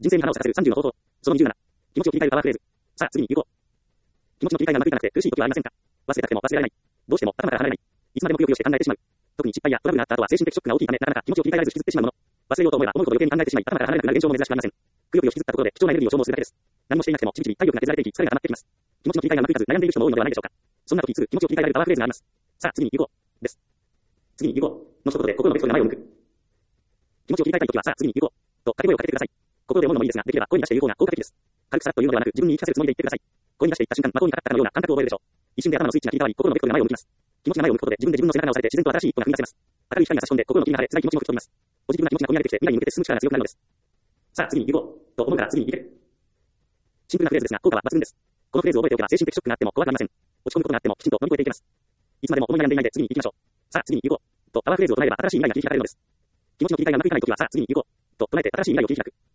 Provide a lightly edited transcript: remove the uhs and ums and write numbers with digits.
人生に花を咲かせる30の方法。その27。気持ちを切り替えるパワーフレーズ。さあ、次に行こう。気持ちの切り替えがうまくいかなくて苦しい時はありませんか？忘れたくても忘れられない。どうしても頭から離れない。いつまでもくよくよして考えてしまう。特に失敗やトラブルがあった後は精神的ショックが大きいため、なかなか気持ちを切り替えられず引きずってしまうもの。忘れようと思えば思うほど余計に考えてしまい、頭から離れなくなる現象も珍しくありません。くよくよ引きずったところで貴重なエネルギーを消耗するだけです。何もしていなくてもちびちび体力が削られていき、疲れが溜まってきます。気持ちの切り替えがうまくいかず悩んでいる人も多いのではないでしょうか。そんな時すぐ気持ちを切り替えられるパワーフレーズがあります。さあ、次に行こう。です。次に行こう。の一言で心のベストで前を向く。気持ちを切り替えたいときはさあ次に行こう。と掛け声をかけてください。心で思うのもいいですが、できれば声に出して言う方が効果的です。軽くさらっと言うのではなく自分に言い聞かせるつもりで言ってください。声に出して言った瞬間、的にかかったかのような感覚を覚えるでしょう。一瞬で頭のスイッチが切り替わり、心のベクトルが前を向きます。気持ちが前を向くことで自分で自分の背中を押されて自然と新しい一歩が踏み出せます。明るい光が差し込んで心の霧が晴れ、辛い気持ちも吹き飛びます。ポジティブな気持ちが込み上げてきて未来に向けて進む力が強くなるのです。さあ次に行こう。と思うから次に行け。シンプルなフレーズですが効果は抜群です。このフレーズを覚えておけば精神的ショックがあっても怖くありません。落ち込むことがあってもきちんと乗り越えていけます。いつまでも思い悩んでいないで次に行きましょう。さあ次に行こう。とパワーフレーズを唱えれば新しい未来が切り開かれるのです。気持ちの切り替えがうまくいかないときはさあ次に行こう。と唱えて新しい未来を切り開く。